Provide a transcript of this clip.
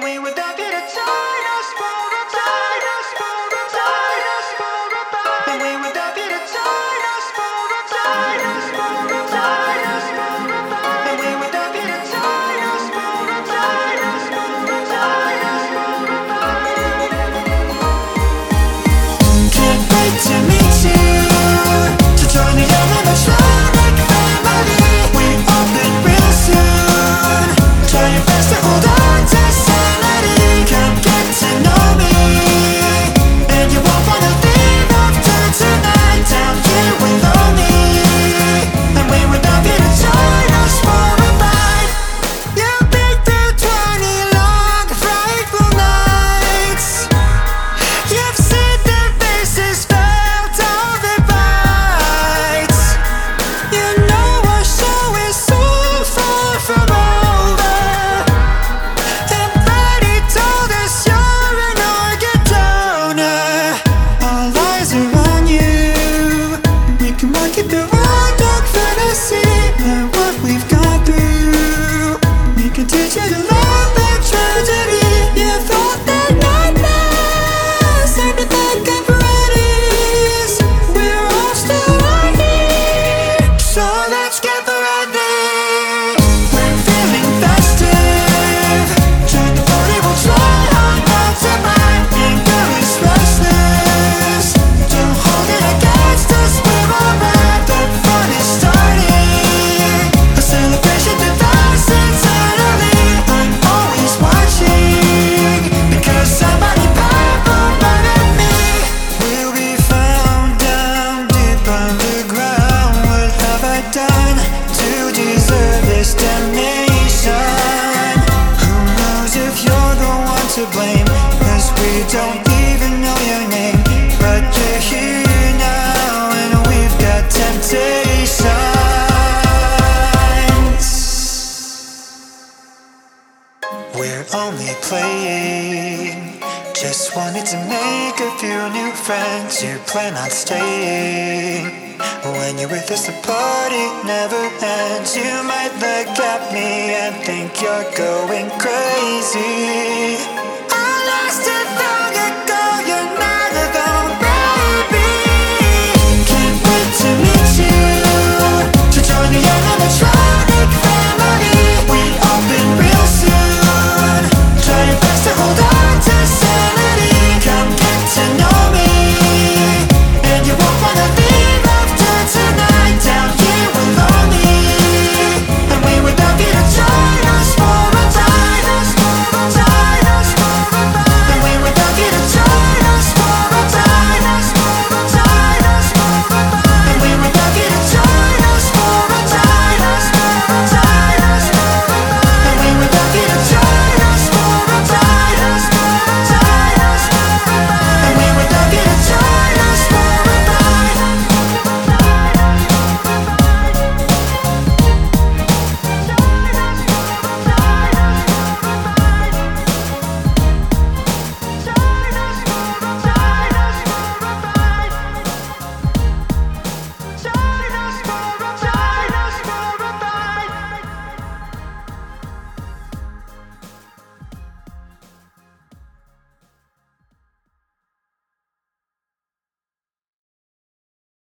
we would not get a us for a ride, us for a ride, us for a ride. Then we would not get a us for a ride, us for a ride, us for a ride. Then we would not get a us for a ride, us for a ride, us for a ride. Can't wait to meet you, to join the animatronic family. We open real soon. Try your best to hold on to sanity. Come get to know me, and you won't wanna leave after tonight. Down here with me, and we would not get a join us for a ride. You've been through 20 long, frightful nights. You've seen their faces, felt all their bites. You know our show is so far from over, and Freddie told us you're an organ donor. All eyes are on you. We can market the raw dog fantasy and what we've gone through. We can teach you to love and tragedy. You thought that nightmares ended like temporaries. We're all still right here, so let's get ready. We're feeling festive. Join the party, we'll try hard not to mind. Anger is restless. Don't hold it against us, we're alright. The fun is starting. A celebration divides eternally. I'm always watching, because somebody powerful murdered me. We'll be found down deep underground. What have I done to deserve this damnation? Who knows if you're the one to blame? 'Cause we don't even know your name. But you're here now, and we've got temptations. We're only playing. Just wanted to make a few new friends. You plan on staying. When you're with us, the party never ends. You might look at me and think you're going crazy. I lost it.